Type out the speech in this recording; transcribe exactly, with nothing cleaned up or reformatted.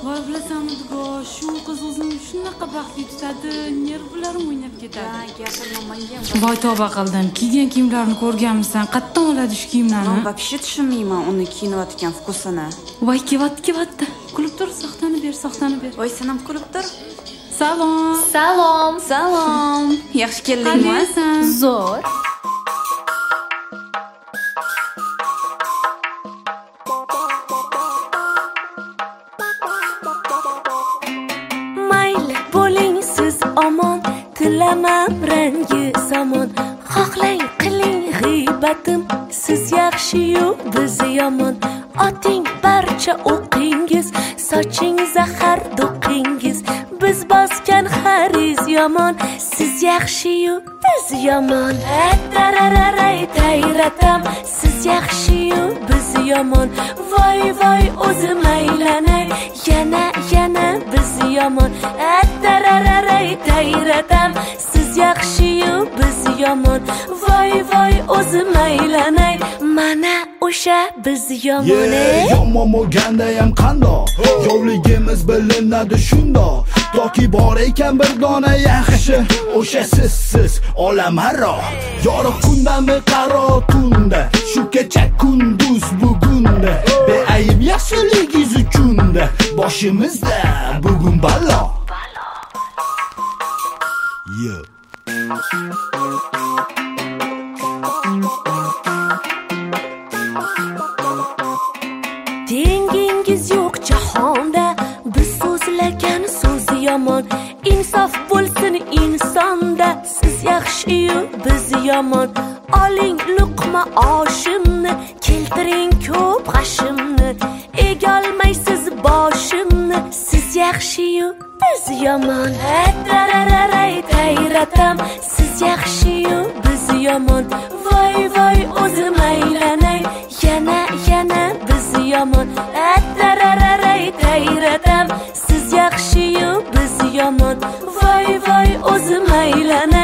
voy bilasanmi dugo, shu qiz o'zini shunaqa baxtli tutadi, nervlarim o'ynab ketadi. Ha, gapirma menga. Voy tavba qildim, kiygan kiyimlarini ko'rganmisan? Qayerdan oladi shu kiyimlarni? Men вообще tushunmayman uni kiyinayotgan vkusini. Voy kevatdi, kevatdi. Kulib tur, soxtani ber, soxtani ber. Voy sen ham kulib tur. Salom. Salom. Salom. Yaxshi keldingmi? Zo'r. Mayli bo'ling siz omon, tilamam rangi zamon. Xohlang qiling g'iybatim, siz yaxshi-yu biz yomon. Oting barcha o'qingiz, soching zahar do'qingiz. Biz bosgan xariz yomon, siz yaxshi-yu biz yomon. Tarararay tayratam, siz yaxshi-yu biz yomon. Voy voy o'zim aylanay, yana yana biz yomon. Tarararay tayratam, siz yaxshi-yu biz yomon. Voy voy o'zim aylanay, mana o'sha biz yomon. Yomon bo'lganda ham qandoq, yovligimiz bilinadi shundoq. Toki bor ekan bir dona yaxshi, o'sha sizsiz olamaro. Yorug' kundami qaro tunda, shu kecha kunduz bugunda. Beayb yaxshiligingiz uchunda, boshimizda bugun balo. Yo. Tengingiz yo'q jahonda, biz so'zlagan so'z yomon. Insof bo'lsin insonda, siz yaxshi-yu biz yomon. Oling luqma oshimni, keltiring ko'p g'ashimni. Egolmaysiz boshimni, siz yaxshi-yu biz yomon. Tarararay tayratam, siz yaxshi-yu biz yomon. Voy voy o'zim aylanay, yana yana biz yomon. Tarararay tayratam, siz yaxshi-yu biz yomon. Voy voy o'zim aylanay.